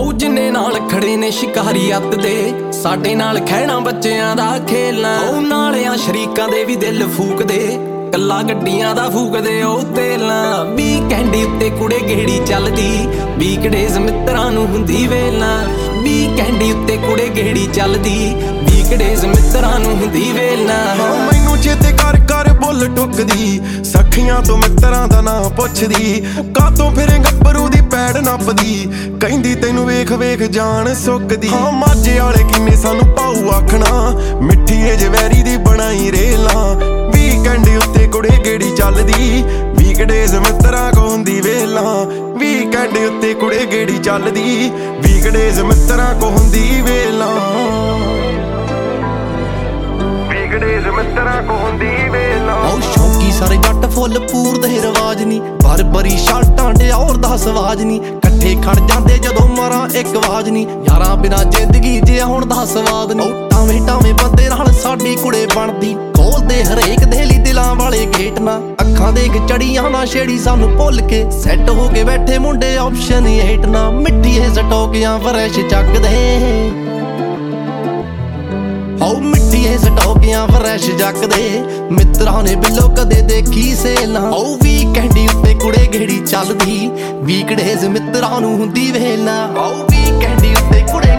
ਉਹ ਜਿੰਨੇ ਨਾਲ ਖੜੇ ਨੇ ਸ਼ਿਕਾਰੀ ਅੱਤ ਦੇ, ਸਾਡੇ ਨਾਲ ਖਹਿਣਾ ਬੱਚਿਆਂ ਦਾ ਖੇਲਣਾ। ਉਹ ਨਾਲਿਆਂ ਸ਼ਰੀਕਾਂ ਦੇ ਵੀ ਦਿਲ ਫੂਕਦੇ, ਕੱਲਾ ਗੱਡੀਆਂ ਦਾ ਫੂਕਦੇ ਉਹ ਤੇਲਾਂ। ਵੀਕਐਂਡ ਉੱਤੇ ਕੁੜੇ ਗੇੜੀ ਚੱਲਦੀ, ਵੀਕਡੇਜ਼ ਮਿੱਤਰਾਂ ਨੂੰ ਹੁੰਦੀ ਵੇਲਾਂ। ਵੀਕਐਂਡ ਉੱਤੇ ਕੁੜੇ ਗੇੜੀ ਚੱਲਦੀ, ਵੀਕਡੇਜ਼ ਮਿੱਤਰਾਂ ਨੂੰ ਹੁੰਦੀ ਵੇਲਾਂ। ਮੈਨੂੰ ਚੇਤੇ ਕਰ ਕਰ ਬੁੱਲ ਟੁੱਕਦੀ, ਸਖੀਆਂ ਤੋਂ ਮਿੱਤਰਾਂ ਦਾ ਨਾਂ ਪੁੱਛਦੀ। ਕਾਤੋਂ ਫਿਰੇ ਗੱਭਰੂ ਦੀ ਪੈੜ ਨੱਪਦੀ, ਕਹਿੰਦੀ ਤੈਨੂੰ ਵੇਖ ਵੇਖ ਜਾਨ ਸੁੱਕਦੀ। ਮਾਝੇ ਵਾਲੇ ਕਿੰਨੇ ਸਾਨੂੰ ਪਾਉ ਆਖਣਾ, ਮਿੱਠੀ ਏ ਜਵੈਰੀ ਦੀ ਬਣਾਈ ਰੇਲਾਂ। ਵੀਕਐਂਡ ਉੱਤੇ ਕੁੜੇ ਗੇੜੀ ਚੱਲਦੀ, ਵੀਕਡੇਜ਼ ਮਿੱਤਰਾਂ ਕੋ ਹੁੰਦੀ ਵੇਲਾਂ। ਵੀਕਐਂਡ ਉੱਤੇ ਕੁੜੇ ਗੇੜੀ ਚੱਲਦੀ, ਵੀਕਡੇਜ਼ ਮਿੱਤਰਾਂ ਕੋ ਹੁੰਦੀ ਵੇਲਾਂ। ਵੀਕਡੇਜ਼ ਮਿੱਤਰਾਂ ਕੋ ਹੁੰਦੀ ਵੇਲਾਂ। ਉਹ ਸ਼ੌਂਕੀ ਸਾਰੇ ਜੱਟ ਫੁੱਲ ਪੂਰਦੇ ਰਵਾਜ ਨੀ, ਬਰੀ ਸ਼ਰਟਾਂ ਡਿਓਰ ਦਾ ਸਵਾਜ ਨੀ। ਇਕੱਠੇ ਖੜ ਜਾਂਦੇ ਜਦੋਂ ਮਾਰਾਂ ਇੱਕ ਆਵਾਜ਼ ਨੀ, ਯਾਰਾਂ ਬਿਨਾਂ ਜ਼ਿੰਦਗੀ ਜਿਆ ਹੁਣ ਦਾ ਸਵਾਦ ਨੀ। ਟਾਵੇਂ ਟਾਵੇਂ ਬੰਦੇ ਨਾਲ ਸਾਡੀ ਕੁੜੇ ਬਣਦੀ, ਖੋਲਦੇ ਹਰੇਕ ਦੇ ਲਈ ਦਿਲਾਂ ਵਾਲੇ ਗੇਟ ਨਾ। ਅੱਖਾਂ ਦੇਖ ਚੜੀਆਂ ਨਾ ਛੇੜੀ ਸਾਨੂੰ ਭੁੱਲ ਕੇ, ਸੈੱਟ ਹੋ ਕੇ ਬੈਠੇ ਮੁੰਡੇ ਆਪਸ਼ਨ 8 ਨਾ। ਮਿੱਠੀ ਇਹ ਸਟੋਕਿਆਂ ਫਰੈਸ਼ ਚੱਕਦੇ, ਹੋ ਮਿੱਠੀ ਇਹ ਸਟੋਕਿਆਂ ਫਰੈਸ਼ ਜੱਕਦੇ। ਮਿੱਤਰਾਂ ਨੇ ਬਿੱਲੋ ਕਦੇ ਦੇਖੀ ਸੇਲਾਂ। ਉਹ ਵੀਕਐਂਡ ਉੱਤੇ ਕੁੜੇ ਗੇੜੀ ਚੱਲਦੀ, ਵੀਕਡੇਜ਼ ਮਿੱਤਰਾਂ ਨੂੰ ਹੁੰਦੀ ਵੇਲਾਂ। ਉਹ ਵੀਕਐਂਡ ਉੱਤੇ ਕੁੜੇ